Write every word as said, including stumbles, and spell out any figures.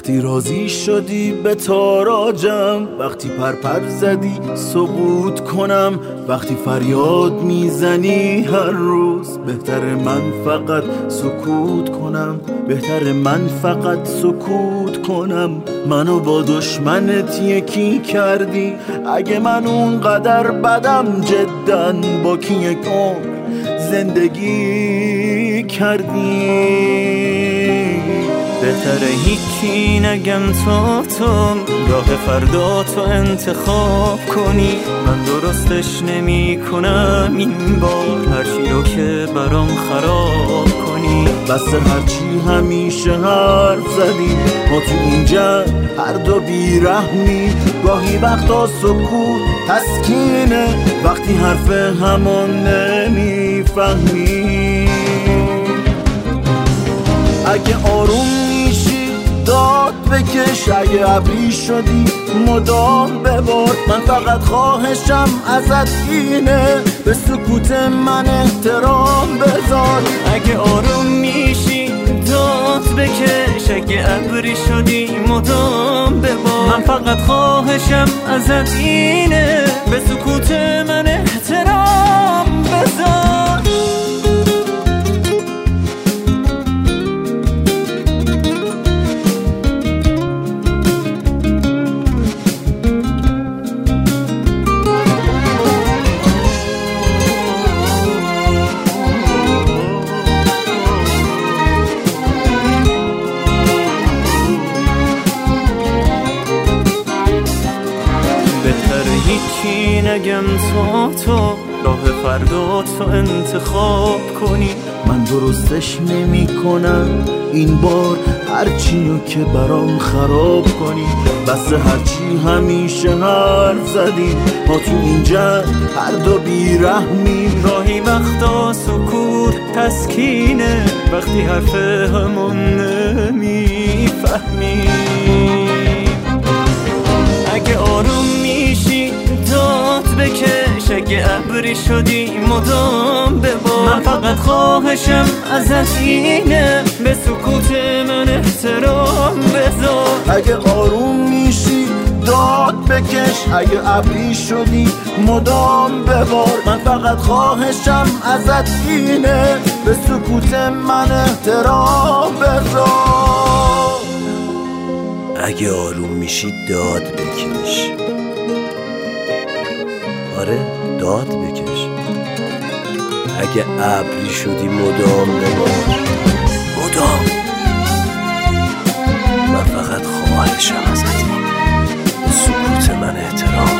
وقتی راضی شدی به تاراجم، وقتی پرپر زدی سقوط کنم، وقتی فریاد میزنی هر روز، بهتر من فقط سکوت کنم، بهتر من فقط سکوت کنم. منو با دشمنت یکی کردی، اگه من اونقدر بدم جدن با کی یک عمر زندگی کردی. بهتره هیچی نگم تا تو راه فردا تو انتخاب کنی. من درستش نمی کنم این بار، هرچی رو که برام خراب کنی. بس هرچی همیشه حرف زدیم ما تو این جنگ هر دو بیرحمی. گاهی وقتا سکوت تسکینه وقتی حرف همان نمیفهمی. اگه آروم میشی داد بکش، اگه ابری شدی مدام ببار. من فقط خواهشم ازت اینه به سکوت من احترام بذار. اگه آروم میشی داد بکش، اگه ابری شدی مدام ببار. من فقط خواهشم ازت اینه به سکوت من احترام بذار. هیچی نگم تا تو راه فردا تو انتخاب کنی. من درستش نمی کنم این بار، هرچی که برام خراب کنی. بس هرچی همیشه حرف زدیم ما تو این جنگ هر دو بیرحمی. راهی وقتا سکوت تسکینه وقتی حرف همون نمیفهمی. اگه آروم میشی داد بکش، اگه ابری شدی مدام ببار. من فقط خواهشم ازت اینه به سکوت من احترام بذار. اگه آروم میشی داد بکش، اگه ابری شدی مدام ببار. من فقط خواهشم ازت اینه به سکوت من احترام بذار. اگه آروم میشی داد بکش، آره داد بکش. اگه ابری شدی مدام ببار، مدام. من فقط خواهشم ازت اینه به سکوت من احترام